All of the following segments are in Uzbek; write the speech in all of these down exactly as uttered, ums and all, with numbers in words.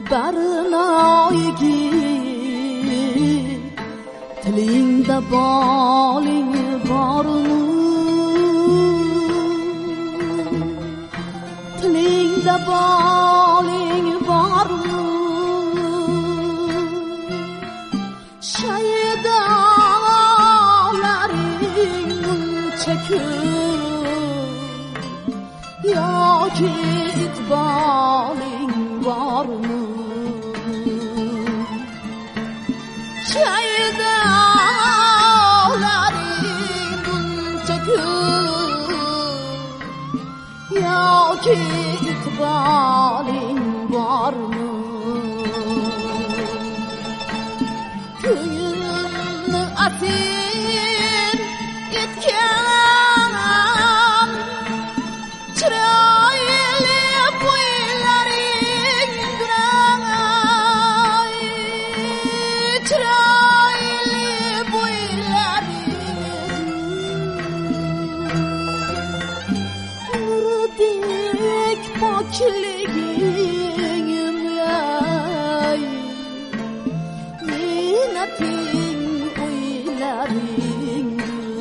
barnoygi tilingda boling bormi tilingda boling bormi shaydolaring muncha ko'p yoki iqboling bormi shaydolaring muncha ko'p yoki iqboling bormi ko'ngilni asir etgan chiroyli bo'ylaring bilan chiroyli bo'ylaring nurdek pokliging menating o'ylaring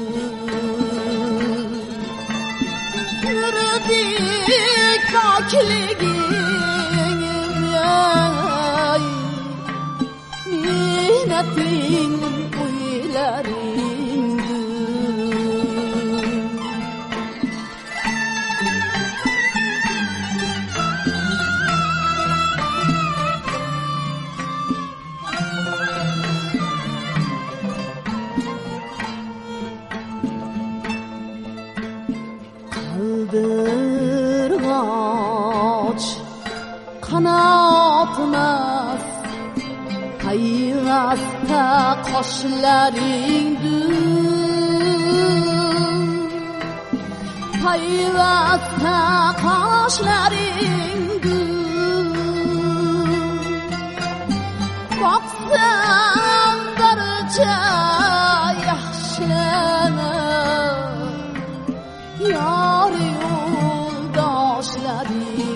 nurdek pokliging menating o'ylaring qaldirg'och qanotmas payvasta qoshlaringdir payvasta qoshlaringdir boqsam barcha yaxshilar yor yo'ldoshlaring